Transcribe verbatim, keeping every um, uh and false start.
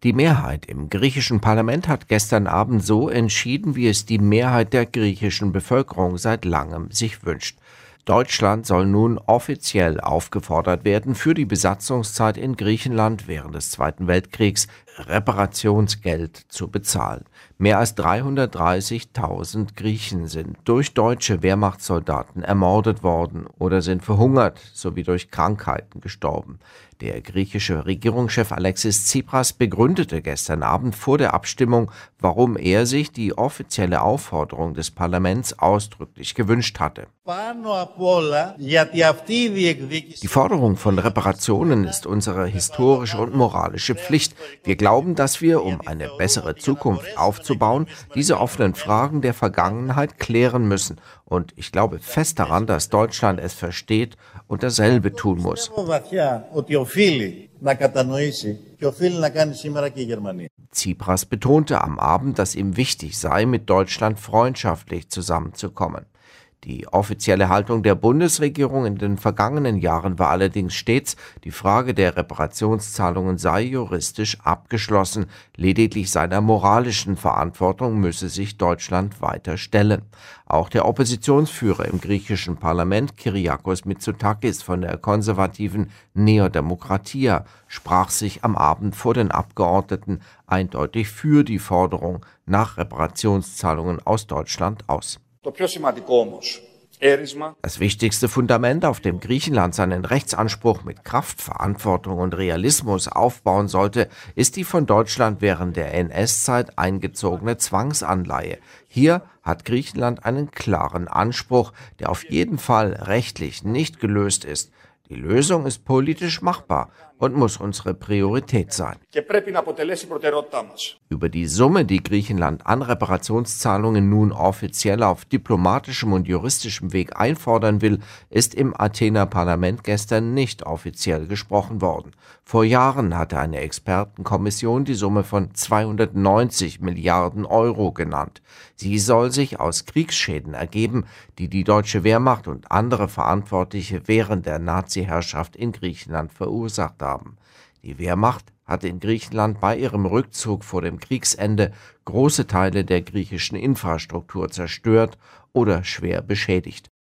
Die Mehrheit im griechischen Parlament hat gestern Abend so entschieden, wie es die Mehrheit der griechischen Bevölkerung seit langem sich wünscht. Deutschland soll nun offiziell aufgefordert werden, für die Besatzungszeit in Griechenland während des Zweiten Weltkriegs Reparationsgeld zu bezahlen. Mehr als dreihundertdreißigtausend Griechen sind durch deutsche Wehrmachtssoldaten ermordet worden oder sind verhungert sowie durch Krankheiten gestorben. Der griechische Regierungschef Alexis Tsipras begründete gestern Abend vor der Abstimmung, warum er sich die offizielle Aufforderung des Parlaments ausdrücklich gewünscht hatte. Die Forderung von Reparationen ist unsere historische und moralische Pflicht. Wir glauben, dass wir, um eine bessere Zukunft aufzubauen, diese offenen Fragen der Vergangenheit klären müssen. Und ich glaube fest daran, dass Deutschland es versteht und dasselbe tun muss. Tsipras betonte am Abend, dass ihm wichtig sei, mit Deutschland freundschaftlich zusammenzukommen. Die offizielle Haltung der Bundesregierung in den vergangenen Jahren war allerdings stets, die Frage der Reparationszahlungen sei juristisch abgeschlossen, lediglich seiner moralischen Verantwortung müsse sich Deutschland weiter stellen. Auch der Oppositionsführer im griechischen Parlament, Kyriakos Mitsotakis von der konservativen Nea Demokratia, sprach sich am Abend vor den Abgeordneten eindeutig für die Forderung nach Reparationszahlungen aus Deutschland aus. Das wichtigste Fundament, auf dem Griechenland seinen Rechtsanspruch mit Kraft, Verantwortung und Realismus aufbauen sollte, ist die von Deutschland während der N S-Zeit eingezogene Zwangsanleihe. Hier hat Griechenland einen klaren Anspruch, der auf jeden Fall rechtlich nicht gelöst ist. Die Lösung ist politisch machbar und muss unsere Priorität sein. Über die Summe, die Griechenland an Reparationszahlungen nun offiziell auf diplomatischem und juristischem Weg einfordern will, ist im Athener Parlament gestern nicht offiziell gesprochen worden. Vor Jahren hatte eine Expertenkommission die Summe von zweihundertneunzig Milliarden Euro genannt. Sie soll sich aus Kriegsschäden ergeben, die die deutsche Wehrmacht und andere Verantwortliche während der Nazi-Herrschaft in Griechenland verursacht haben. Die Wehrmacht hatte in Griechenland bei ihrem Rückzug vor dem Kriegsende große Teile der griechischen Infrastruktur zerstört oder schwer beschädigt.